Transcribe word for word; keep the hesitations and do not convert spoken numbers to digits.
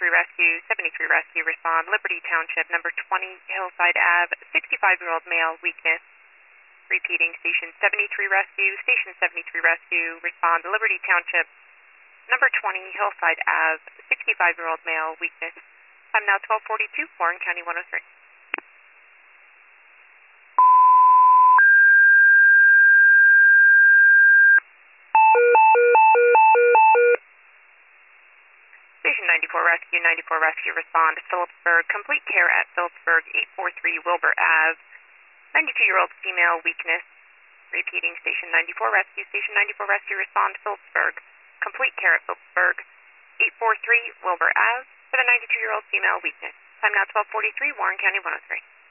seventy-three Rescue, seventy-three Rescue, respond. Liberty Township, number twenty, Hillside Ave, sixty-five-year-old male, weakness. Repeating, Station seventy-three Rescue, Station seventy-three Rescue, respond. Liberty Township, number twenty, Hillside Ave, sixty-five-year-old male, weakness. Time now twelve forty-two, Warren County one oh three. Station ninety-four Rescue, ninety-four Rescue, respond. Phillipsburg, complete care at Phillipsburg, eight forty-three Wilbur Ave, ninety-two-year-old female, weakness. Repeating, Station ninety-four Rescue, Station ninety-four Rescue, respond. Phillipsburg, complete care at Phillipsburg, eight forty-three Wilbur Ave, for the ninety-two-year-old female, weakness. Time now twelve forty-three, Warren County one oh three.